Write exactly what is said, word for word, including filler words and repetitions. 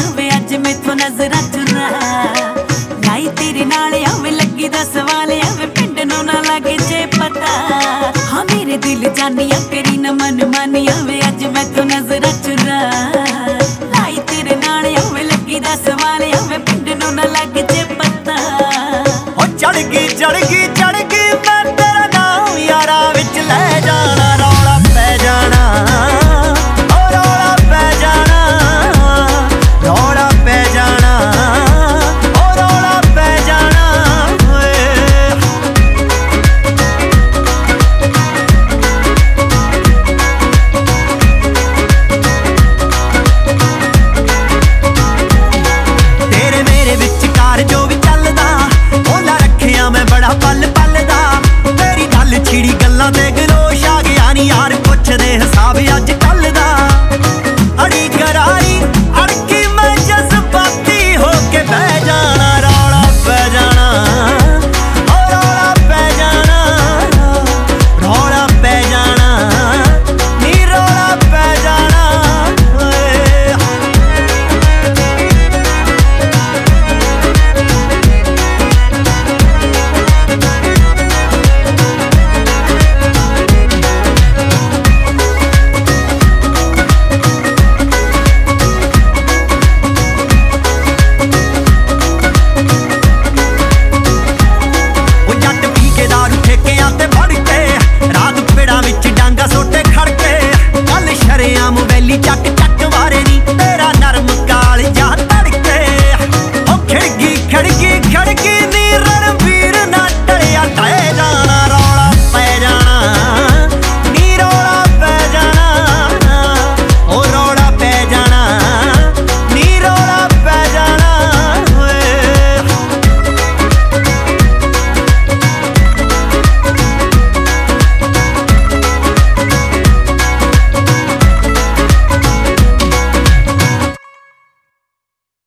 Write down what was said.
वे अज मैथों नजरां चुरा लाई तेरे नाल आवे लगी दा सवाल आवे पिंड नूं ना लगे जे पता हाँ मेरे दिल जानिया करी न मन मानिया वे अज मैथों नजरां चुरा लाई तेरे नाल आवे लगी दा सवाल आवे पिंड नूं ना लगे